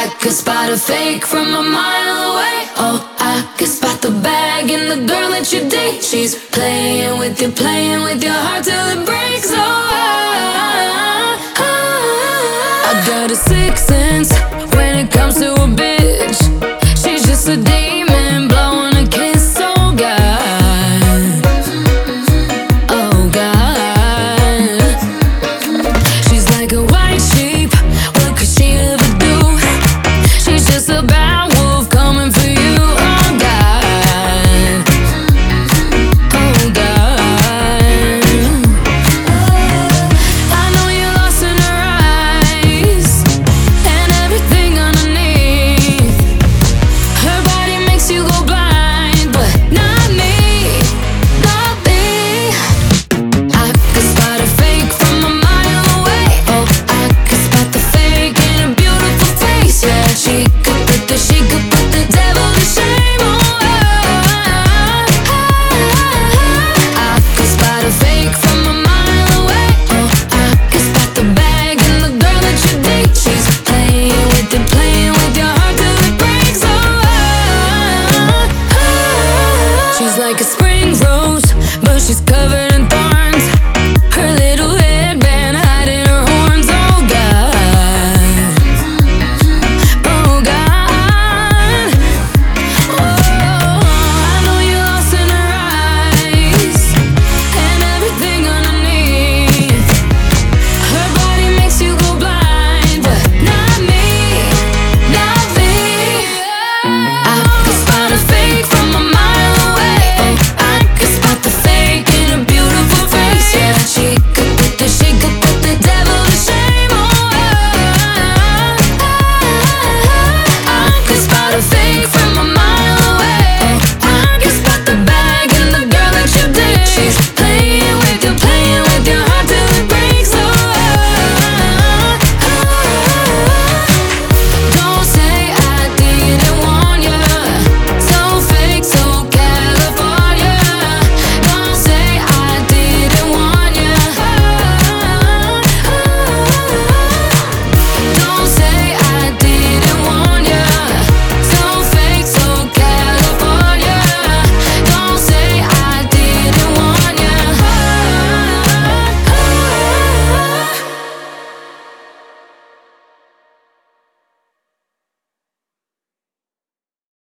I could spot a fake from a mile away. Oh, I could spot the bag in the girl that you date. She's playing with your heart till it breaks. Oh, I got a sixth sense when it comes to a bitch. She's just a demon blowing a kiss. Oh God, oh God. She's like a white sheep, what could she ever do? She's just a bad wolf coming for you. Oh God, oh God. I know you're lost in her eyes and everything underneath. Her body makes you go blind, but not me, not me. I could spot a fake from a mile away. Oh, I could spot the fake in a beautiful face. Yeah, she